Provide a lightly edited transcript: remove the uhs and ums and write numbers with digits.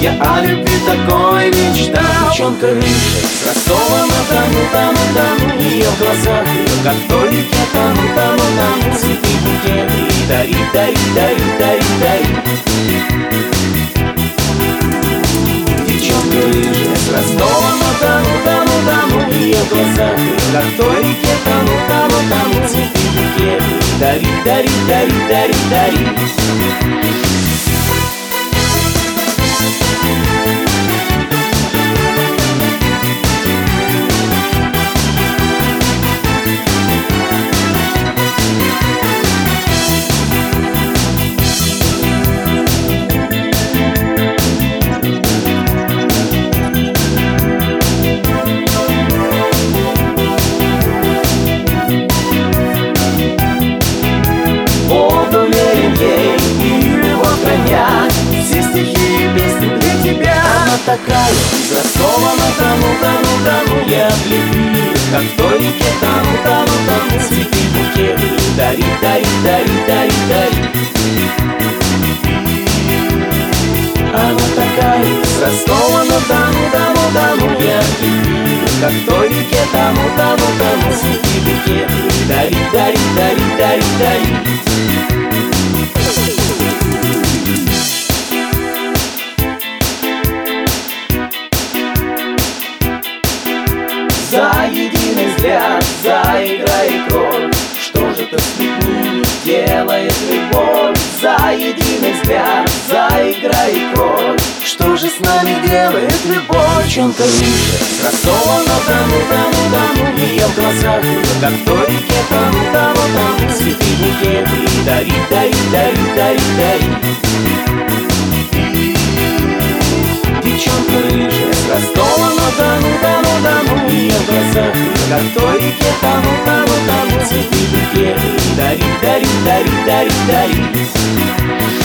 Я о любви такой мечтал. Девчонка рыжая, с Ростова-на-Дону, ее в глазах, ее как в той реке, тону. Цветы, букеты, и дари, дари, дари, дари, дари. Девчонка рыжая, с Ростова-на-Дону, ее в глазах, ее как в той реке, тону. Цветы, букеты, и дари, дари, дари, дари, дари. Все стихи и песни для тебя. она такая, с Ростова-на-Дону, я в любви, как в той реке, тону. Цветы, букеты, дари, дари, дари, дари, дари. Она такая, с Ростова-на-Дону, я в любви, как в той реке, тону. Цветы, букеты, дари, дари, дари, дари, дари. За единый взгляд, за игра и кровь, что же то с людьми делает любовь? За единый взгляд, за игра и кровь, что же с нами делает любовь? девчонка рыжая, с Ростова-на-Дону, ее в глазах, ее как в той реке, тону. Цветы, букеты, и дари, дари, дари, дари, дари. девчонка рыжая, с Ростова-на-Дону, ее в глазах, как в той реке, тону. Цветы, букеты, и дари, дари, дари, дари, дари.